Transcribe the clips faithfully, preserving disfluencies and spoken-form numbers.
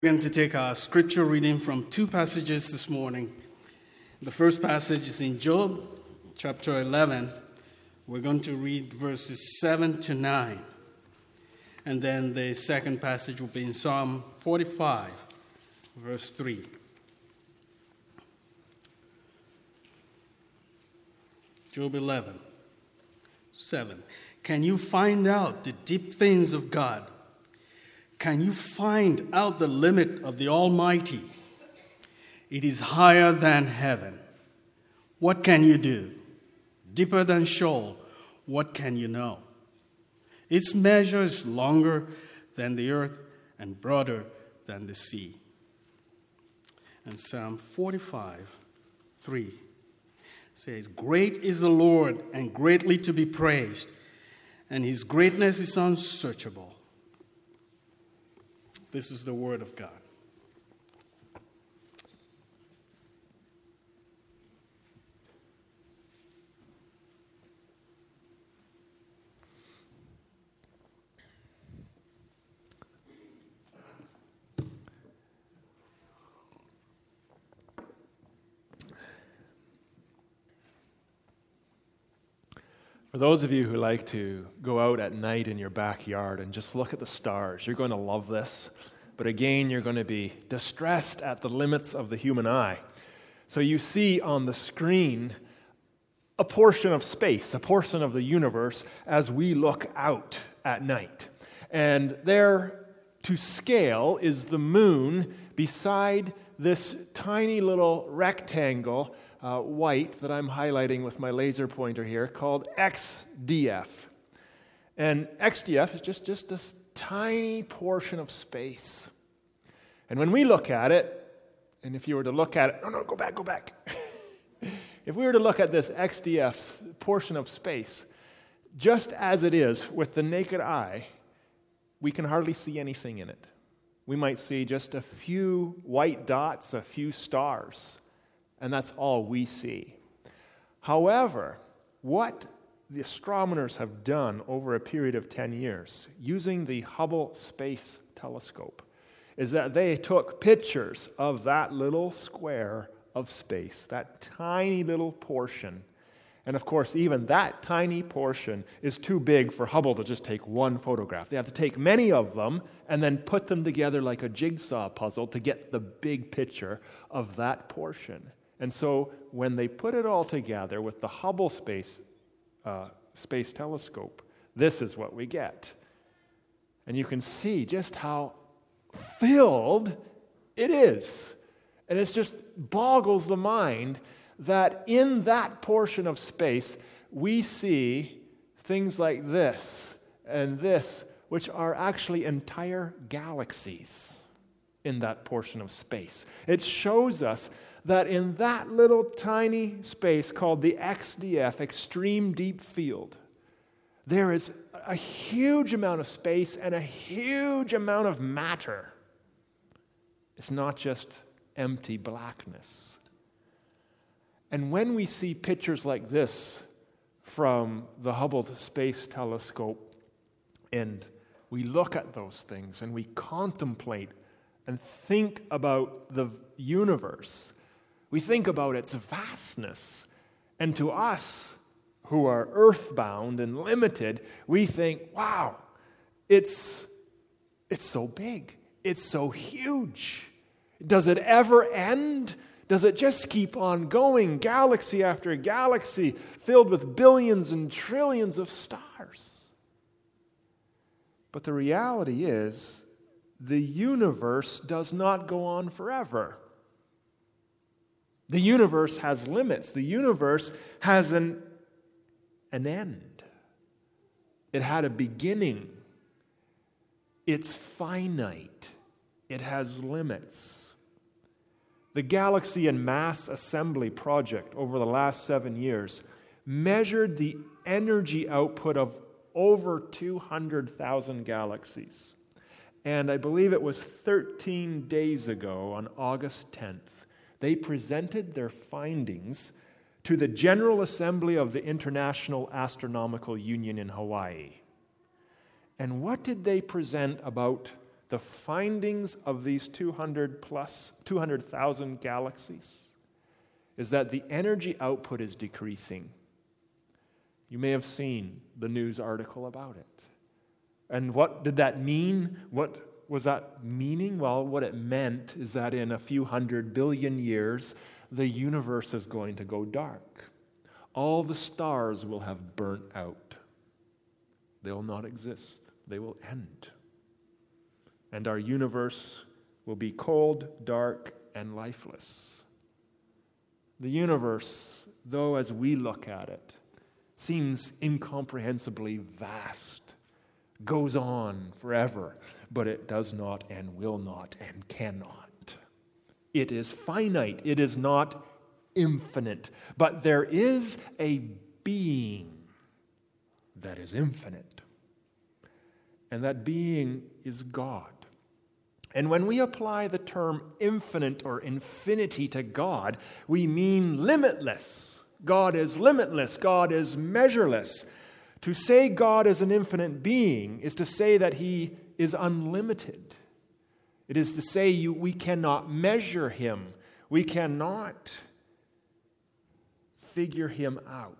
We're going to take our scripture reading from two passages this morning. The first passage is in Job, chapter eleven. We're going to read verses seven to nine. And then the second passage will be in Psalm forty-five, verse three. Job eleven, seven. Can you find out the deep things of God? Can you find out the limit of the Almighty? It is higher than heaven. What can you do? Deeper than Sheol, what can you know? Its measure is longer than the earth and broader than the sea. And Psalm forty-five, three says, Great is the Lord and greatly to be praised, and his greatness is unsearchable. This is the word of God. For those of you who like to go out at night in your backyard and just look at the stars, you're going to love this. But again, you're going to be distressed at the limits of the human eye. So you see on the screen a portion of space, a portion of the universe as we look out at night. And there to scale is the moon beside this tiny little rectangle Uh, white that I'm highlighting with my laser pointer here called X D F. And X D F is just, just this tiny portion of space. And when we look at it, and if you were to look at it, no, no, go back, go back. If we were to look at this X D F portion of space, just as it is with the naked eye, we can hardly see anything in it. We might see just a few white dots, a few stars. And that's all we see. However, what the astronomers have done over a period of ten years, using the Hubble Space Telescope, is that they took pictures of that little square of space, that tiny little portion. And of course, even that tiny portion is too big for Hubble to just take one photograph. They have to take many of them and then put them together like a jigsaw puzzle to get the big picture of that portion. And so when they put it all together with the Hubble Space uh, Space Telescope, this is what we get. And you can see just how filled it is. And it just boggles the mind that in that portion of space, we see things like this and this, which are actually entire galaxies in that portion of space. It shows us that in that little tiny space called the X D F, Extreme Deep Field, there is a huge amount of space and a huge amount of matter. It's not just empty blackness. And when we see pictures like this from the Hubble Space Telescope, and we look at those things and we contemplate and think about the universe, we think about its vastness. And to us, who are earthbound and limited, we think, wow, it's, it's so big. It's so huge. Does it ever end? Does it just keep on going, galaxy after galaxy, filled with billions and trillions of stars? But the reality is, the universe does not go on forever. The universe has limits. The universe has an, an end. It had a beginning. It's finite. It has limits. The Galaxy and Mass Assembly Project over the last seven years measured the energy output of over two hundred thousand galaxies. And I believe it was thirteen days ago, on August tenth, they presented their findings to the General Assembly of the International Astronomical Union in Hawaii. And what did they present about the findings of these two hundred plus, two hundred thousand galaxies is that the energy output is decreasing. You may have seen the news article about it. And what did that mean? What was that meaning? Well, what it meant is that in a few hundred billion years, the universe is going to go dark. All the stars will have burnt out. They will not exist. They will end. And our universe will be cold, dark, and lifeless. The universe, though as we look at it, seems incomprehensibly vast, goes on forever, but it does not and will not and cannot. It is finite. It is not infinite. But there is a being that is infinite. And that being is God. And when we apply the term infinite or infinity to God, we mean limitless. God is limitless. God is measureless. To say God is an infinite being is to say that he is unlimited. It is to say you, we cannot measure him. We cannot figure him out.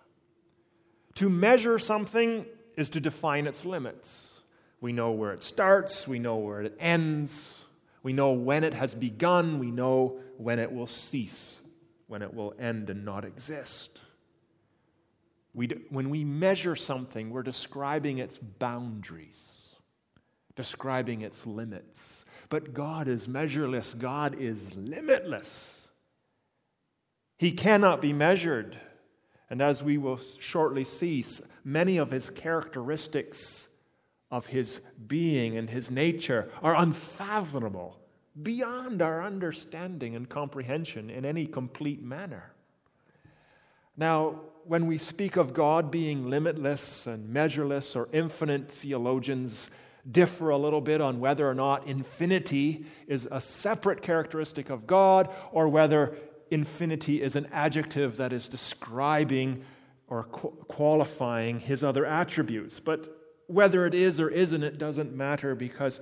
To measure something is to define its limits. We know where it starts. We know where it ends. We know when it has begun. We know when it will cease, when it will end and not exist. We do, when we measure something, we're describing its boundaries, describing its limits. But God is measureless. God is limitless. He cannot be measured. And as we will shortly see, many of his characteristics of his being and his nature are unfathomable, beyond our understanding and comprehension in any complete manner. Now, when we speak of God being limitless and measureless or infinite, theologians differ a little bit on whether or not infinity is a separate characteristic of God or whether infinity is an adjective that is describing or qualifying his other attributes. But whether it is or isn't, it doesn't matter, because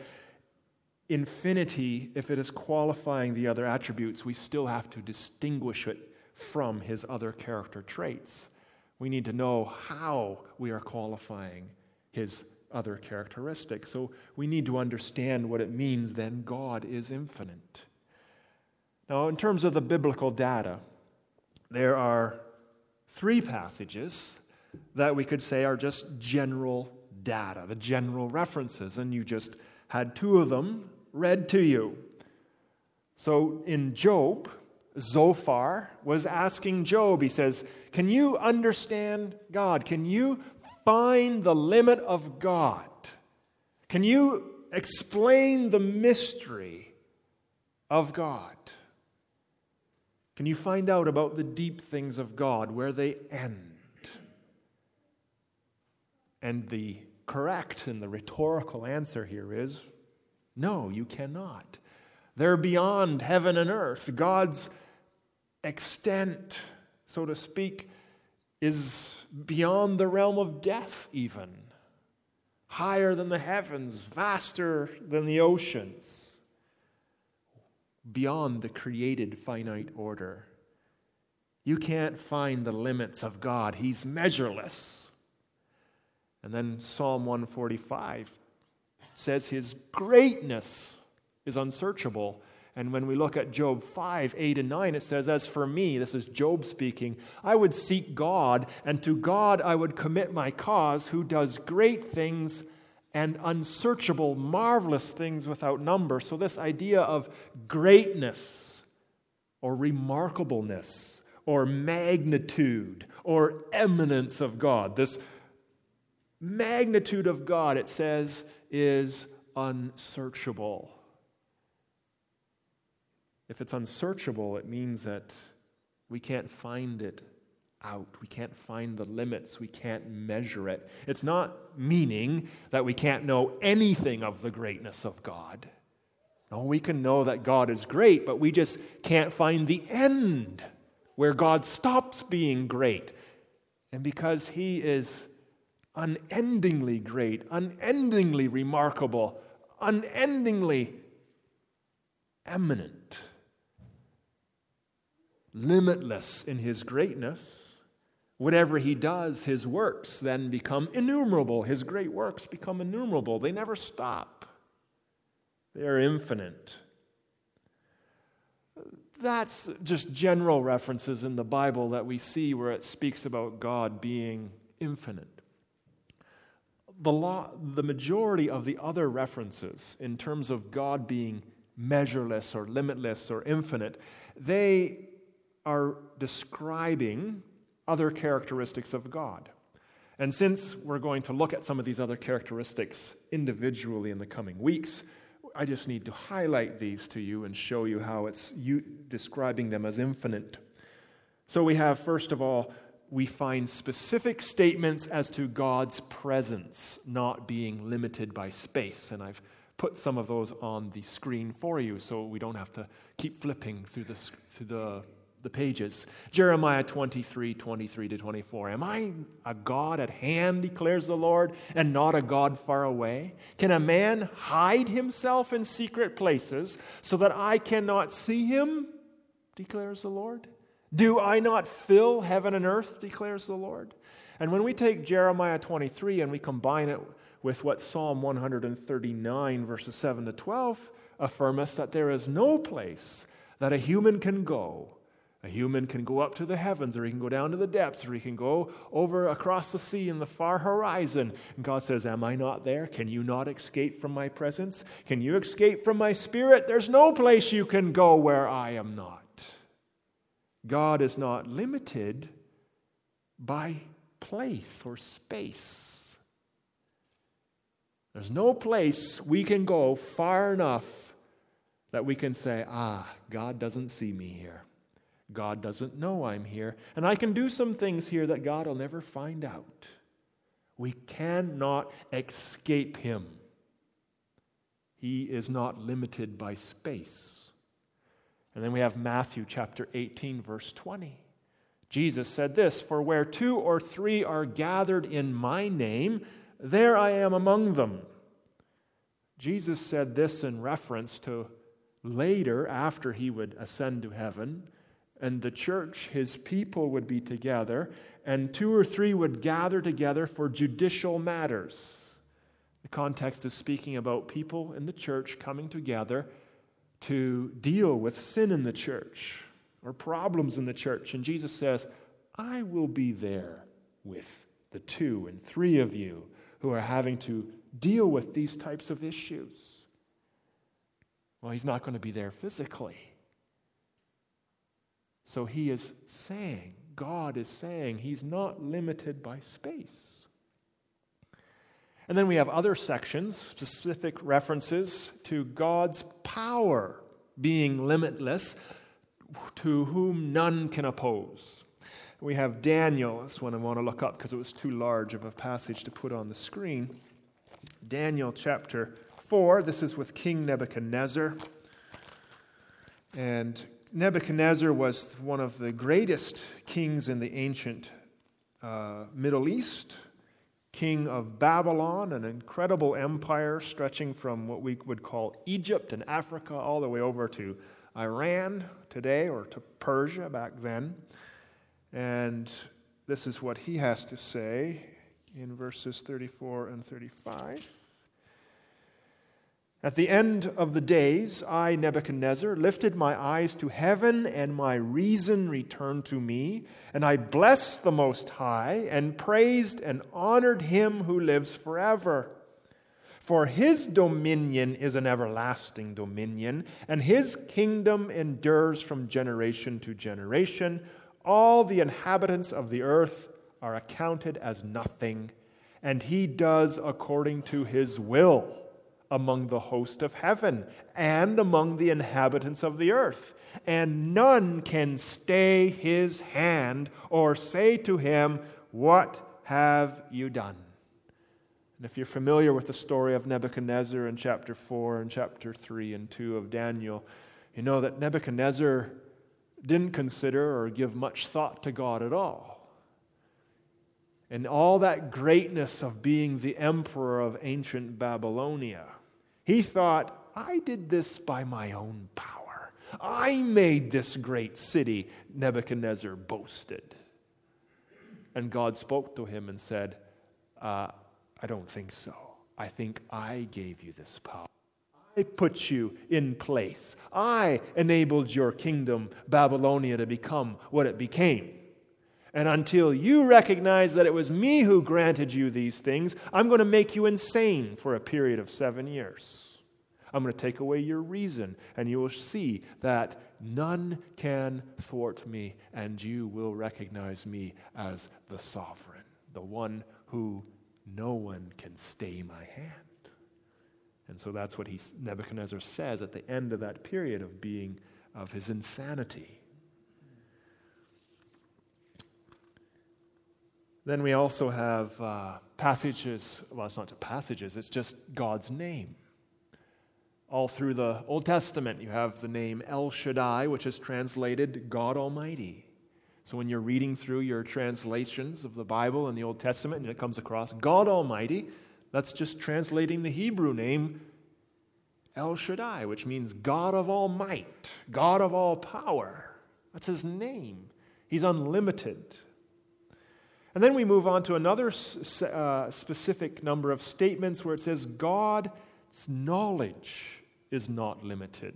infinity, if it is qualifying the other attributes, we still have to distinguish it from his other character traits. We need to know how we are qualifying his other characteristics. So we need to understand what it means then God is infinite. Now, in terms of the biblical data, there are three passages that we could say are just general data, the general references, and you just had two of them read to you. So in Job, Zophar was asking Job, he says, can you understand God? Can you find the limit of God? Can you explain the mystery of God? Can you find out about the deep things of God, where they end? And the correct and the rhetorical answer here is, no, you cannot. They're beyond heaven and earth. God's extent, so to speak, is beyond the realm of death even. Higher than the heavens, vaster than the oceans. Beyond the created finite order. You can't find the limits of God. He's measureless. And then Psalm one forty-five says his greatness is unsearchable. And when we look at Job five, eight, and nine, it says, as for me, this is Job speaking, I would seek God, and to God I would commit my cause, who does great things and unsearchable, marvelous things without number. So this idea of greatness or remarkableness or magnitude or eminence of God, this magnitude of God, it says, is unsearchable. If it's unsearchable, it means that we can't find it out. We can't find the limits. We can't measure it. It's not meaning that we can't know anything of the greatness of God. No, we can know that God is great, but we just can't find the end where God stops being great. And because he is unendingly great, unendingly remarkable, unendingly eminent, limitless in his greatness. Whatever he does, his works then become innumerable. His great works become innumerable. They never stop. They are infinite. That's just general references in the Bible that we see where it speaks about God being infinite. The law, the majority of the other references in terms of God being measureless or limitless or infinite, they are describing other characteristics of God. And since we're going to look at some of these other characteristics individually in the coming weeks, I just need to highlight these to you and show you how it's you describing them as infinite. So we have, first of all, we find specific statements as to God's presence not being limited by space. And I've put some of those on the screen for you so we don't have to keep flipping through the, through the, the pages. Jeremiah twenty-three, twenty-three to twenty-four. Am I a God at hand, declares the Lord, and not a God far away? Can a man hide himself in secret places so that I cannot see him, declares the Lord? Do I not fill heaven and earth, declares the Lord? And when we take Jeremiah twenty-three and we combine it with what Psalm one thirty-nine, verses seven to twelve affirm us, that there is no place that a human can go. A human can go up to the heavens, or he can go down to the depths, or he can go over across the sea in the far horizon. And God says, am I not there? Can you not escape from my presence? Can you escape from my spirit? There's no place you can go where I am not. God is not limited by place or space. There's no place we can go far enough that we can say, ah, God doesn't see me here. God doesn't know I'm here. And I can do some things here that God will never find out. We cannot escape him. He is not limited by space. And then we have Matthew chapter eighteen, verse twenty. Jesus said this, for where two or three are gathered in my name, there I am among them. Jesus said this in reference to later, after he would ascend to heaven, and the church, his people, would be together, and two or three would gather together for judicial matters. The context is speaking about people in the church coming together to deal with sin in the church or problems in the church. And Jesus says, I will be there with the two and three of you who are having to deal with these types of issues. Well, he's not going to be there physically. So he is saying, God is saying, he's not limited by space. And then we have other sections, specific references to God's power being limitless, to whom none can oppose. We have Daniel. That's one I want to look up because it was too large of a passage to put on the screen. Daniel chapter four. This is with King Nebuchadnezzar. And Nebuchadnezzar was one of the greatest kings in the ancient uh, Middle East. King of Babylon, an incredible empire stretching from what we would call Egypt and Africa all the way over to Iran today, or to Persia back then. And this is what he has to say in verses thirty-four and thirty-five. At the end of the days, I, Nebuchadnezzar, lifted my eyes to heaven, and my reason returned to me. And I blessed the Most High, and praised and honored him who lives forever. For his dominion is an everlasting dominion, and his kingdom endures from generation to generation. All the inhabitants of the earth are accounted as nothing, and he does according to his will among the host of heaven and among the inhabitants of the earth. And none can stay his hand or say to him, what have you done? And if you're familiar with the story of Nebuchadnezzar in chapter four and chapter three and two of Daniel, you know that Nebuchadnezzar didn't consider or give much thought to God at all. And all that greatness of being the emperor of ancient Babylonia, He thought, I did this by my own power. I made this great city, Nebuchadnezzar boasted. And God spoke to him and said, uh, I don't think so. I think I gave you this power. I put you in place. I enabled your kingdom, Babylonia, to become what it became. And until you recognize that it was me who granted you these things, I'm going to make you insane for a period of seven years. I'm going to take away your reason, and you will see that none can thwart me, and you will recognize me as the sovereign, the one who no one can stay my hand. And so that's what he, Nebuchadnezzar says at the end of that period of being, of his insanity. Then we also have uh, passages, well, it's not passages, it's just God's name. All through the Old Testament, you have the name El Shaddai, which is translated God Almighty. So when you're reading through your translations of the Bible in the Old Testament, and it comes across God Almighty, that's just translating the Hebrew name El Shaddai, which means God of all might, God of all power. That's his name. He's unlimited. And then we move on to another uh, specific number of statements where it says God's knowledge is not limited.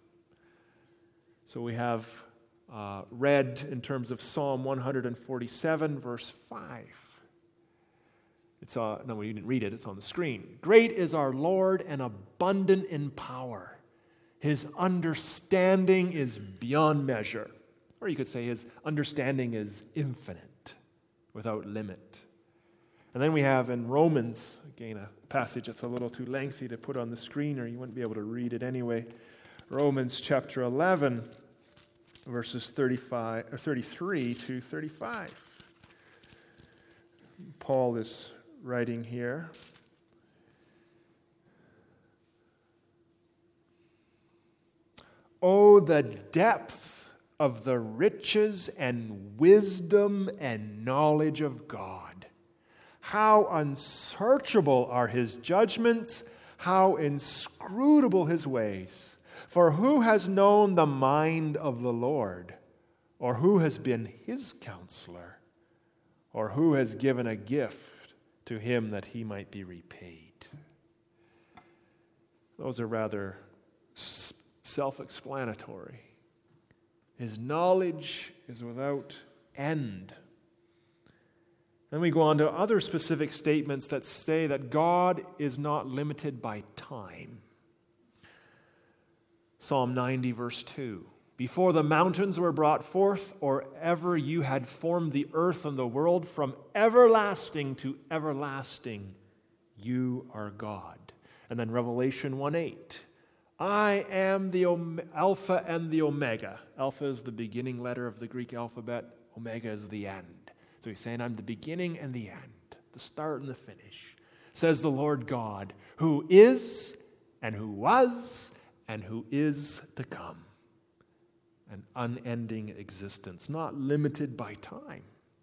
So we have uh, read in terms of Psalm one forty-seven, verse five. It's uh, no, we didn't read it. It's on the screen. Great is our Lord and abundant in power. His understanding is beyond measure. Or you could say his understanding is infinite, without limit. And then we have in Romans, again, a passage that's a little too lengthy to put on the screen, or you wouldn't be able to read it anyway. Romans chapter eleven, verses thirty-five or thirty-three to thirty-five. Paul is writing here. Oh, the depth of the riches and wisdom and knowledge of God. How unsearchable are his judgments, how inscrutable his ways. For who has known the mind of the Lord? Or who has been his counselor? Or who has given a gift to him that he might be repaid? Those are rather self-explanatory. His knowledge is without end. Then we go on to other specific statements that say that God is not limited by time. Psalm ninety, verse two. Before the mountains were brought forth, or ever you had formed the earth and the world, from everlasting to everlasting, you are God. And then Revelation one eight. I am the Alpha and the Omega. Alpha is the beginning letter of the Greek alphabet. Omega is the end. So he's saying, I'm the beginning and the end, the start and the finish, says the Lord God, who is and who was and who is to come. An unending existence, not limited by time.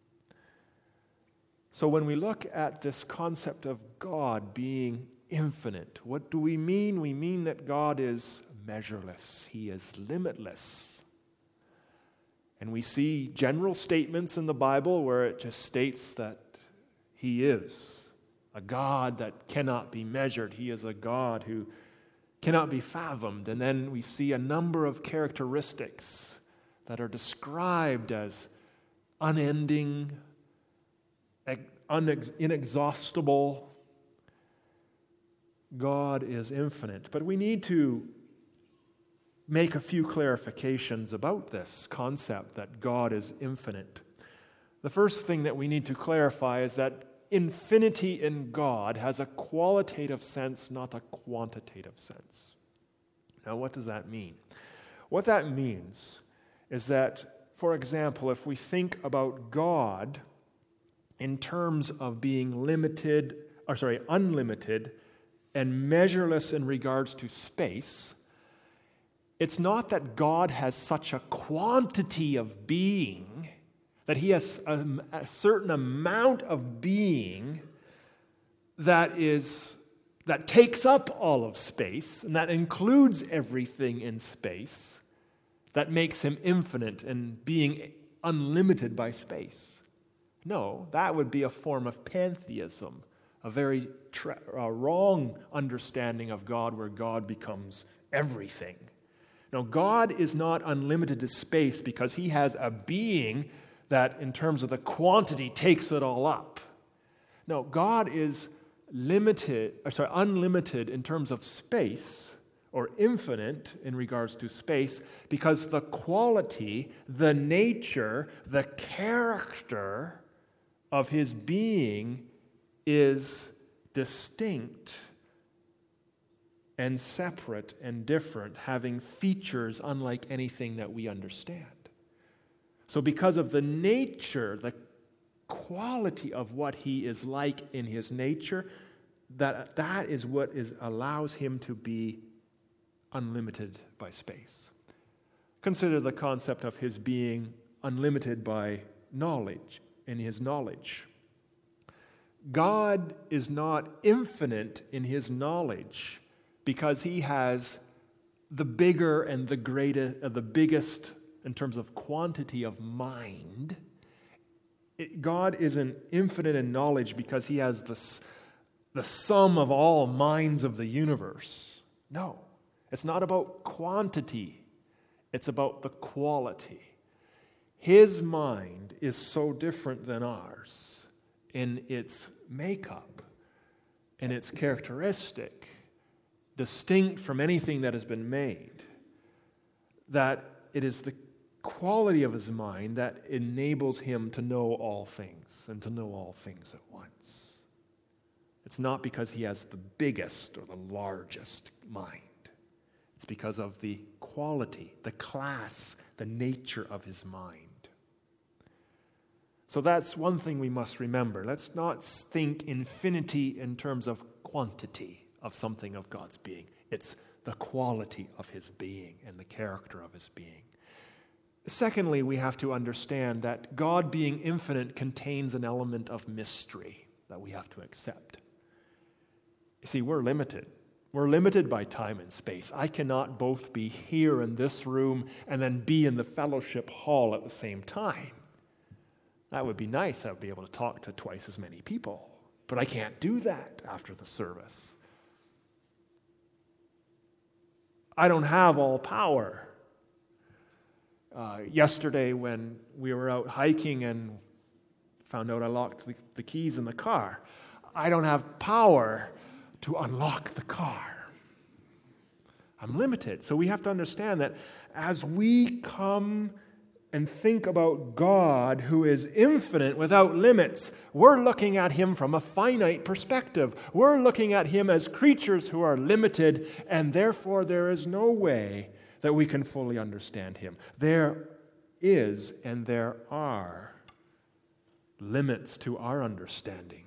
So when we look at this concept of God being infinite, what do we mean? We mean that God is measureless. He is limitless. And we see general statements in the Bible where it just states that he is a God that cannot be measured. He is a God who cannot be fathomed. And then we see a number of characteristics that are described as unending, inexhaustible. God is infinite. But we need to make a few clarifications about this concept that God is infinite. The first thing that we need to clarify is that infinity in God has a qualitative sense, not a quantitative sense. Now, what does that mean? What that means is that, for example, if we think about God in terms of being limited, or sorry, unlimited and measureless in regards to space, it's not that God has such a quantity of being, that he has a, a certain amount of being that is that takes up all of space, and that includes everything in space, that makes him infinite and being unlimited by space. No, that would be a form of pantheism, a very tra- uh, wrong understanding of God where God becomes everything. Now, God is not unlimited to space because he has a being that, in terms of the quantity, takes it all up. No, God is limited, or sorry, unlimited in terms of space, or infinite in regards to space, because the quality, the nature, the character of his being is distinct and separate and different, having features unlike anything that we understand. So because of the nature, the quality of what he is like in his nature, that, that is what is, allows him to be unlimited by space. Consider the concept of his being unlimited by knowledge, in his knowledge. God is not infinite in his knowledge because he has the bigger and the greatest, uh, the biggest in terms of quantity of mind. It, God isn't infinite in knowledge because he has the, the sum of all minds of the universe. No, it's not about quantity. It's about the quality. His mind is so different than ours in its makeup, in its characteristic, distinct from anything that has been made, that it is the quality of his mind that enables him to know all things and to know all things at once. It's not because he has the biggest or the largest mind. It's because of the quality, the class, the nature of his mind. So that's one thing we must remember. Let's not think infinity in terms of quantity of something of God's being. It's the quality of his being and the character of his being. Secondly, we have to understand that God being infinite contains an element of mystery that we have to accept. You see, we're limited. We're limited by time and space. I cannot both be here in this room and then be in the fellowship hall at the same time. That would be nice. I would be able to talk to twice as many people. But I can't do that after the service. I don't have all power. Uh, yesterday when we were out hiking and found out I locked the, the keys in the car, I don't have power to unlock the car. I'm limited. So we have to understand that as we come and think about God who is infinite without limits, we're looking at him from a finite perspective. We're looking at him as creatures who are limited, and therefore there is no way that we can fully understand him. There is and there are limits to our understanding.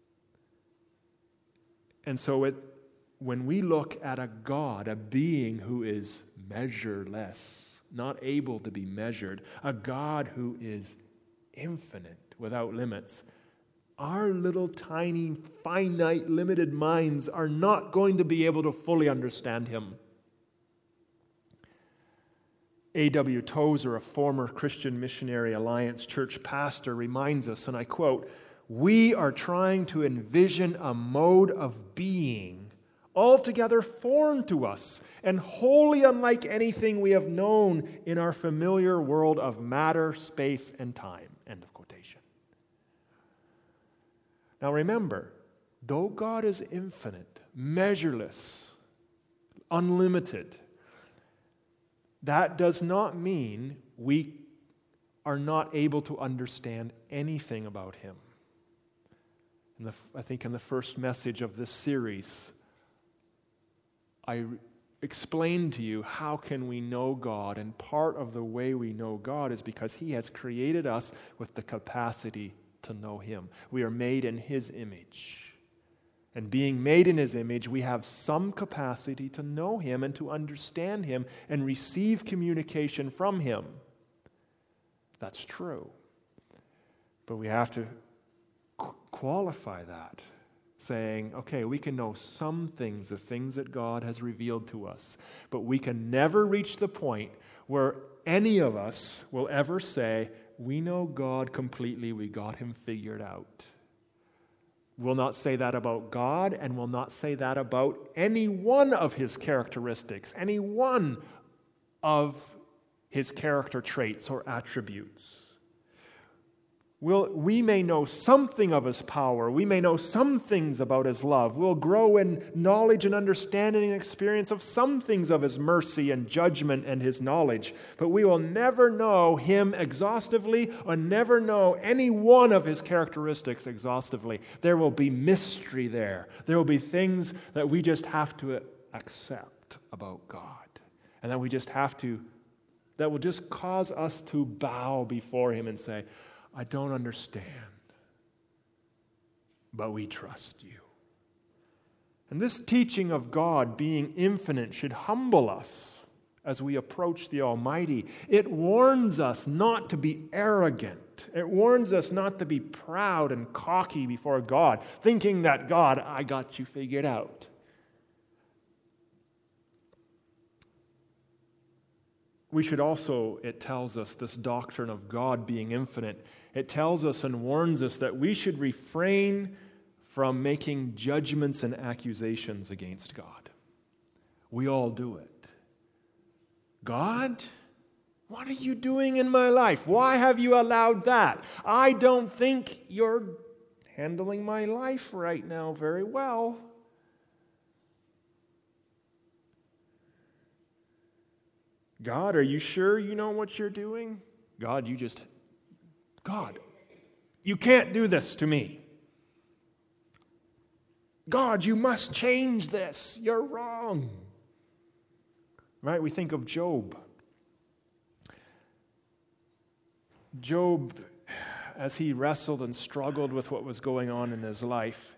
And so it, when we look at a God, a being who is measureless, not able to be measured, a God who is infinite, without limits, our little tiny, finite, limited minds are not going to be able to fully understand him. A W Tozer, a former Christian Missionary Alliance church pastor, reminds us, and I quote, "We are trying to envision a mode of being altogether foreign to us and wholly unlike anything we have known in our familiar world of matter, space, and time." End of quotation. Now remember, though God is infinite, measureless, unlimited, that does not mean we are not able to understand anything about him. In the, I think in the first message of this series, I explained to you how can we know God, and part of the way we know God is because he has created us with the capacity to know him. We are made in his image. And being made in his image, we have some capacity to know him and to understand him and receive communication from him. That's true. But we have to qu- qualify that saying, okay, we can know some things, the things that God has revealed to us, but we can never reach the point where any of us will ever say, we know God completely, we got him figured out. We'll not say that about God, and we'll not say that about any one of his characteristics, any one of his character traits or attributes. We'll, we may know something of his power. We may know some things about his love. We'll grow in knowledge and understanding and experience of some things of his mercy and judgment and his knowledge. But we will never know him exhaustively or never know any one of his characteristics exhaustively. There will be mystery there. There will be things that we just have to accept about God. And that we just have to, that will just cause us to bow before him and say, I don't understand, but we trust you. And this teaching of God being infinite should humble us as we approach the Almighty. It warns us not to be arrogant. It warns us not to be proud and cocky before God, thinking that, God, I got you figured out. We should also, it tells us, this doctrine of God being infinite, it tells us and warns us that we should refrain from making judgments and accusations against God. We all do it. God, what are you doing in my life? Why have you allowed that? I don't think you're handling my life right now very well. God, are you sure you know what you're doing? God, you just, God, you can't do this to me. God, you must change this. You're wrong. Right? We think of Job. Job, as he wrestled and struggled with what was going on in his life,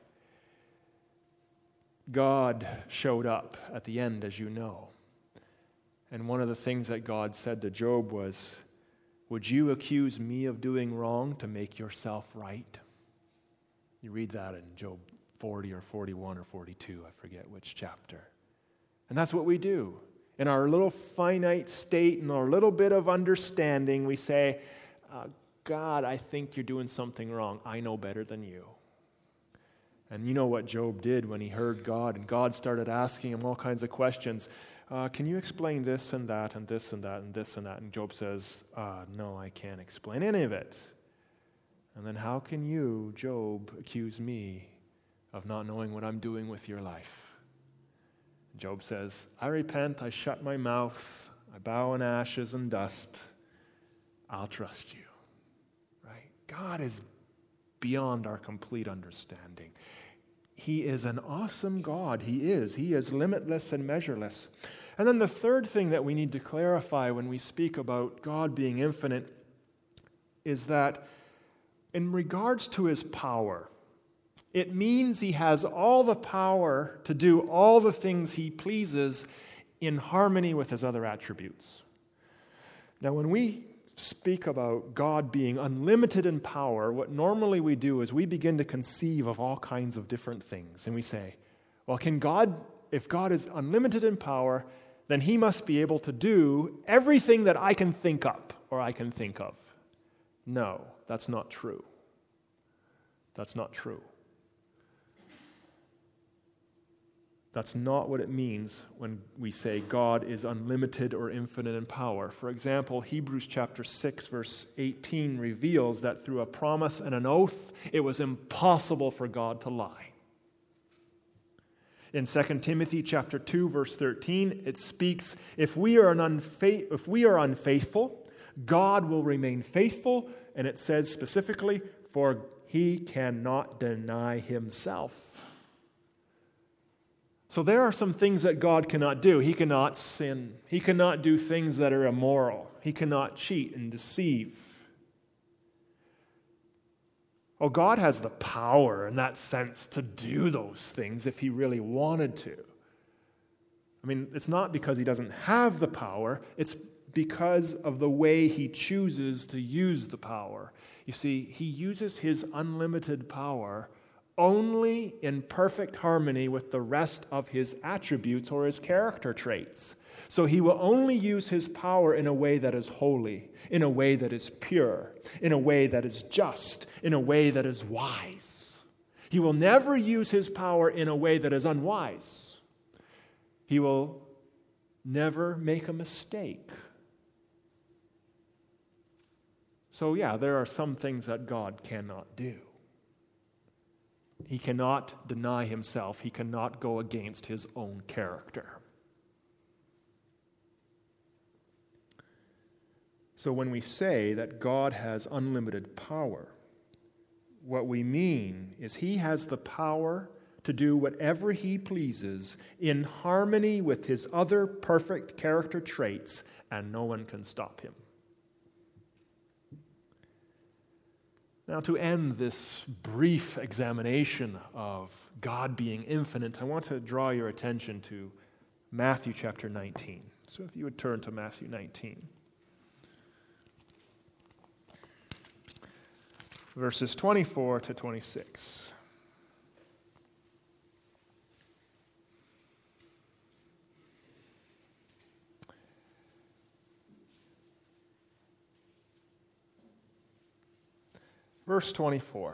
God showed up at the end, as you know. And one of the things that God said to Job was, would you accuse me of doing wrong to make yourself right? You read that in Job forty or forty-one or forty-two, I forget which chapter. And that's what we do. In our little finite state and our little bit of understanding, we say, uh, God, I think you're doing something wrong. I know better than you. And you know what Job did when he heard God, and God started asking him all kinds of questions. Uh, can you explain this and that and this and that and this and that? And Job says, uh, no, I can't explain any of it. And then how can you, Job, accuse me of not knowing what I'm doing with your life? Job says, I repent, I shut my mouth, I bow in ashes and dust. I'll trust you. Right? God is beyond our complete understanding. He is an awesome God. He is. He is limitless and measureless. And then the third thing that we need to clarify when we speak about God being infinite is that in regards to his power, it means he has all the power to do all the things he pleases in harmony with his other attributes. Now, when we speak about God being unlimited in power, what normally we do is we begin to conceive of all kinds of different things. And we say, well, can God, if God is unlimited in power, then he must be able to do everything that I can think up or I can think of. No, that's not true. That's not true. That's not what it means when we say God is unlimited or infinite in power. For example, Hebrews chapter six, verse eighteen reveals that through a promise and an oath, it was impossible for God to lie. In Second Timothy chapter two, verse thirteen, it speaks, if we are an unfa- if we are unfaithful, God will remain faithful, and it says specifically, for he cannot deny himself. So there are some things that God cannot do. He cannot sin. He cannot do things that are immoral. He cannot cheat and deceive. Oh, God has the power in that sense to do those things if he really wanted to. I mean, it's not because he doesn't have the power. It's because of the way he chooses to use the power. You see, he uses his unlimited power only in perfect harmony with the rest of his attributes or his character traits. So he will only use his power in a way that is holy, in a way that is pure, in a way that is just, in a way that is wise. He will never use his power in a way that is unwise. He will never make a mistake. So yeah, there are some things that God cannot do. He cannot deny himself. He cannot go against his own character. So when we say that God has unlimited power, what we mean is he has the power to do whatever he pleases in harmony with his other perfect character traits, and no one can stop him. Now, to end this brief examination of God being infinite, I want to draw your attention to Matthew chapter nineteen. So if you would turn to Matthew nineteen. Verses twenty-four to twenty-six. Verse twenty-four.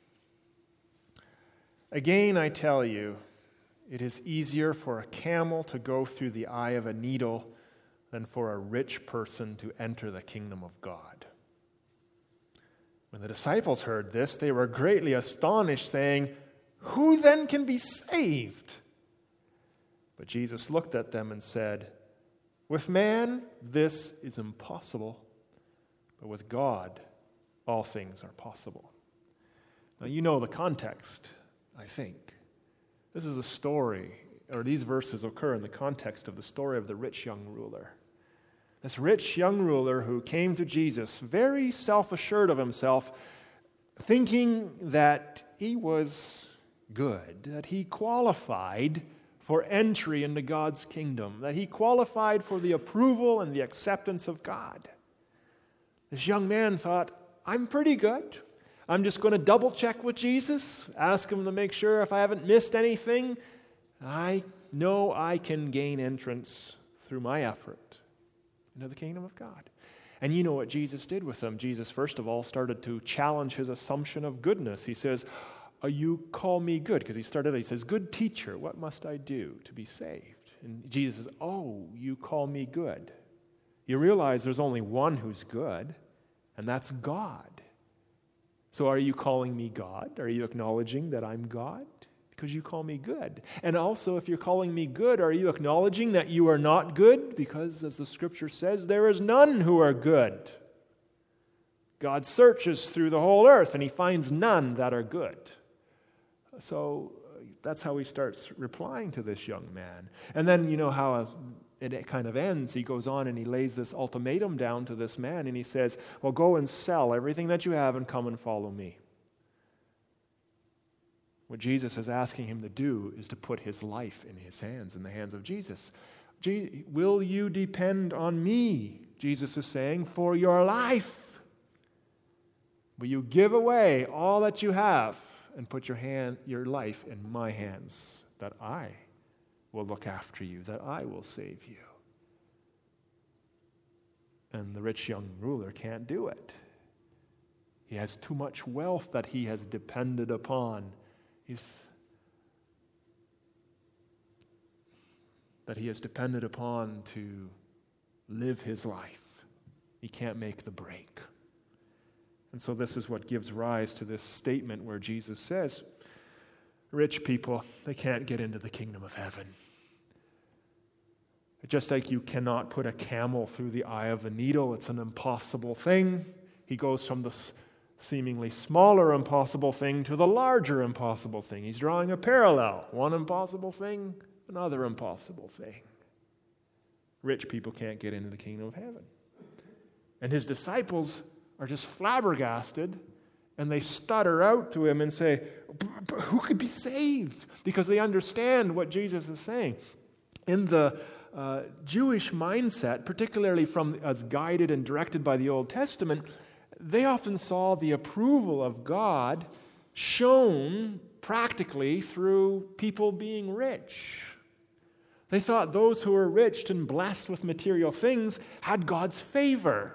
Again, I tell you, it is easier for a camel to go through the eye of a needle than for a rich person to enter the kingdom of God. When the disciples heard this, they were greatly astonished, saying, "Who then can be saved?" But Jesus looked at them and said, "With man this is impossible, but with God all things are possible." Now you know the context, I think. This is the story, or these verses occur in the context of the story of the rich young ruler. This rich young ruler who came to Jesus very self-assured of himself, thinking that he was good, that he qualified for entry into God's kingdom, that he qualified for the approval and the acceptance of God. This young man thought, I'm pretty good. I'm just going to double check with Jesus, ask him to make sure if I haven't missed anything. I know I can gain entrance through my effort into the kingdom of God. And you know what Jesus did with him. Jesus, first of all, started to challenge his assumption of goodness. He says, oh, you call me good. Because he started, he says, good teacher, what must I do to be saved? And Jesus says, oh, you call me good. You realize there's only one who's good, and that's God. So are you calling me God? Are you acknowledging that I'm God? Because you call me good. And also, if you're calling me good, are you acknowledging that you are not good? Because, as the Scripture says, there is none who are good. God searches through the whole earth, and he finds none that are good. So that's how he starts replying to this young man. And then you know how it kind of ends. He goes on and he lays this ultimatum down to this man, and he says, well, go and sell everything that you have and come and follow me. What Jesus is asking him to do is to put his life in his hands, in the hands of Jesus. Will you depend on me, Jesus is saying, for your life? Will you give away all that you have and put your hand, your life in my hands, that I will look after you, that I will save you? And the rich young ruler can't do it. He has too much wealth that he has depended upon. He's, that he has depended upon to live his life. He can't make the break. And so this is what gives rise to this statement where Jesus says, rich people, they can't get into the kingdom of heaven. Just like you cannot put a camel through the eye of a needle, it's an impossible thing. He goes from the seemingly smaller impossible thing to the larger impossible thing. He's drawing a parallel. One impossible thing, another impossible thing. Rich people can't get into the kingdom of heaven. And his disciples are just flabbergasted, and they stutter out to him and say, who could be saved? Because they understand what Jesus is saying. In the uh, Jewish mindset, particularly from as guided and directed by the Old Testament, they often saw the approval of God shown practically through people being rich. They thought those who were rich and blessed with material things had God's favor.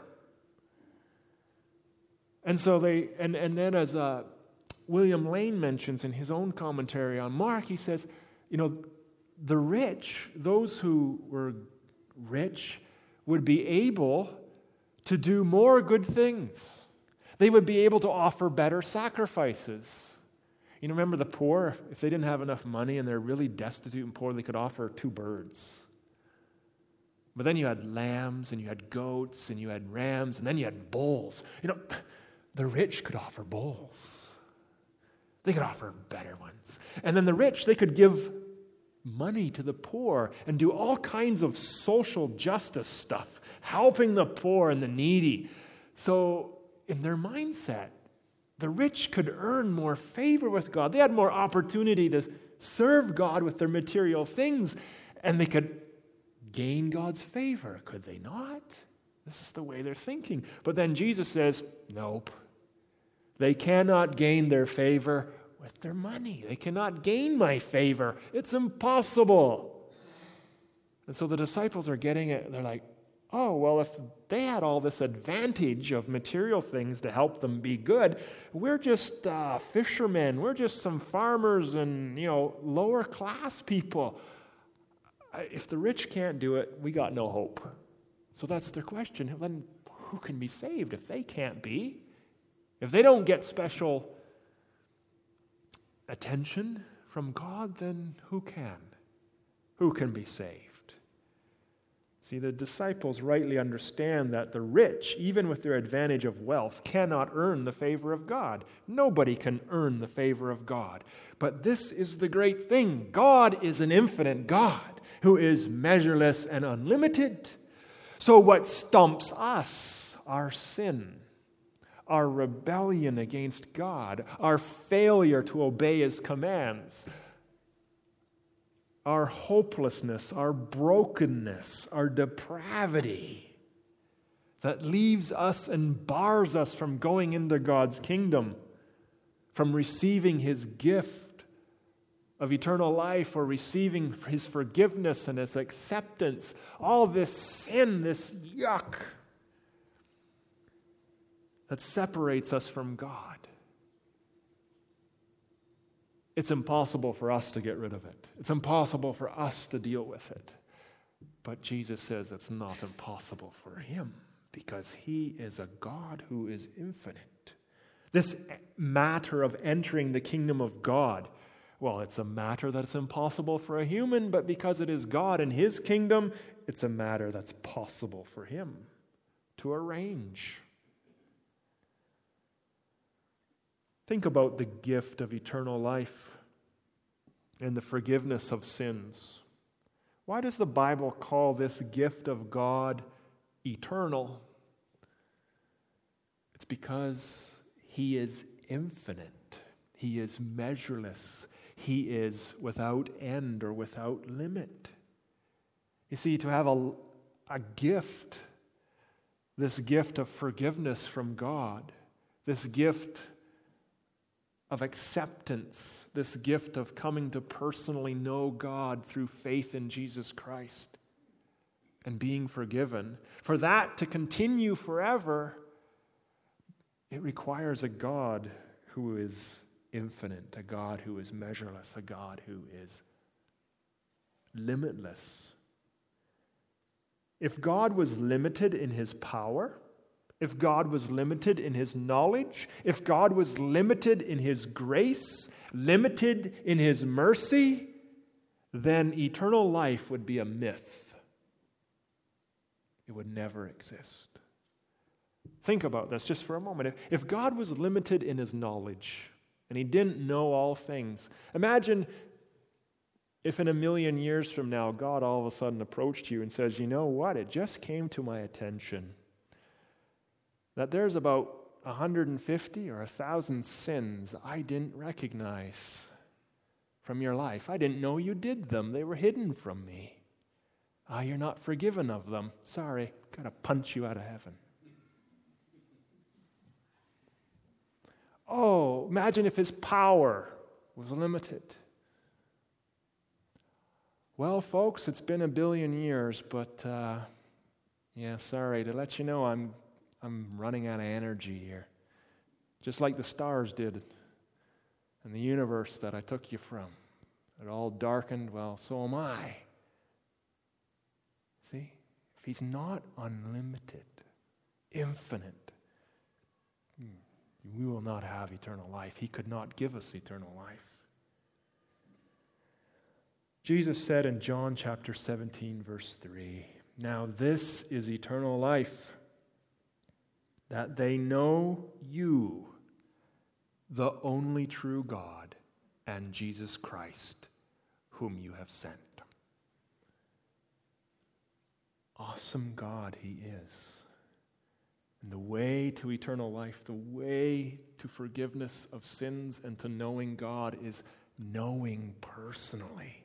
And so they, and, and then as uh, William Lane mentions in his own commentary on Mark, he says, you know, the rich, those who were rich, would be able to do more good things. They would be able to offer better sacrifices. You know, remember the poor, if they didn't have enough money and they're really destitute and poor, they could offer two birds. But then you had lambs and you had goats and you had rams and then you had bulls. You know, the rich could offer bulls. They could offer better ones. And then the rich, they could give money to the poor and do all kinds of social justice stuff, helping the poor and the needy. So in their mindset, the rich could earn more favor with God. They had more opportunity to serve God with their material things, and they could gain God's favor, could they not? This is the way they're thinking. But then Jesus says, nope. They cannot gain their favor with their money. They cannot gain my favor. It's impossible. And so the disciples are getting it. They're like, oh, well, if they had all this advantage of material things to help them be good, we're just uh, fishermen. We're just some farmers and, you know, lower class people. If the rich can't do it, we got no hope. So that's their question. Then who can be saved if they can't be? If they don't get special attention from God, then who can? Who can be saved? See, the disciples rightly understand that the rich, even with their advantage of wealth, cannot earn the favor of God. Nobody can earn the favor of God. But this is the great thing. God is an infinite God who is measureless and unlimited. So what stumps us, our sin, our rebellion against God, our failure to obey His commands, our hopelessness, our brokenness, our depravity that leaves us and bars us from going into God's kingdom, from receiving His gift of eternal life or receiving His forgiveness and His acceptance. All this sin, this yuck that separates us from God. It's impossible for us to get rid of it. It's impossible for us to deal with it. But Jesus says it's not impossible for Him because He is a God who is infinite. This matter of entering the kingdom of God, well, it's a matter that's impossible for a human, but because it is God and His kingdom, it's a matter that's possible for Him to arrange. Think about the gift of eternal life and the forgiveness of sins. Why does the Bible call this gift of God eternal? It's because He is infinite. He is measureless. He is without end or without limit. You see, to have a, a gift, this gift of forgiveness from God, this gift of acceptance, this gift of coming to personally know God through faith in Jesus Christ and being forgiven, for that to continue forever, it requires a God who is infinite, a God who is measureless, a God who is limitless. If God was limited in His power, if God was limited in His knowledge, if God was limited in His grace, limited in His mercy, then eternal life would be a myth. It would never exist. Think about this just for a moment. If, if God was limited in His knowledge and He didn't know all things, imagine if in a million years from now God all of a sudden approached you and says, you know what, it just came to my attention that there's about one hundred fifty or one thousand sins I didn't recognize from your life. I didn't know you did them. They were hidden from me. Ah, you're not forgiven of them. Sorry, got to punch you out of heaven. Oh, imagine if His power was limited. Well, folks, it's been a billion years, but uh, yeah, sorry to let you know I'm I'm running out of energy here. Just like the stars did in the universe that I took you from. It all darkened, well, so am I. See? If he's not unlimited, infinite, we will not have eternal life. He could not give us eternal life. Jesus said in John chapter seventeen, verse three, "Now this is eternal life, that they know you, the only true God, and Jesus Christ, whom you have sent." Awesome God he is. And the way to eternal life, the way to forgiveness of sins and to knowing God is knowing personally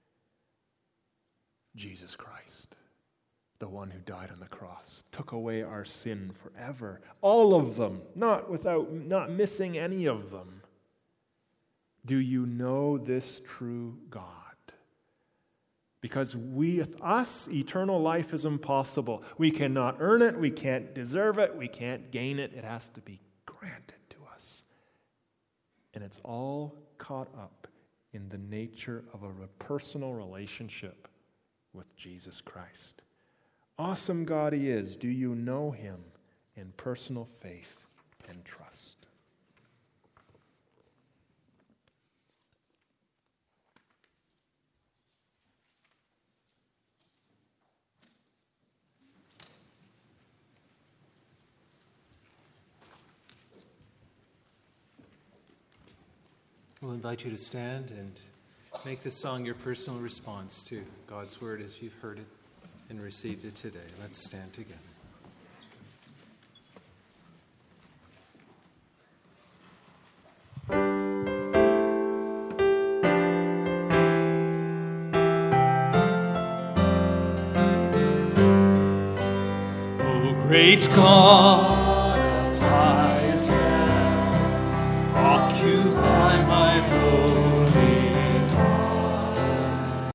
Jesus Christ, the one who died on the cross, took away our sin forever. All of them, not without, not missing any of them. Do you know this true God? Because we, with us, eternal life is impossible. We cannot earn it, we can't deserve it, we can't gain it. It has to be granted to us. And it's all caught up in the nature of a personal relationship with Jesus Christ. Awesome God he is. Do you know him in personal faith and trust? We'll invite you to stand and make this song your personal response to God's word as you've heard it and received it today. Let's stand together. O great God of highest heaven, occupy my road.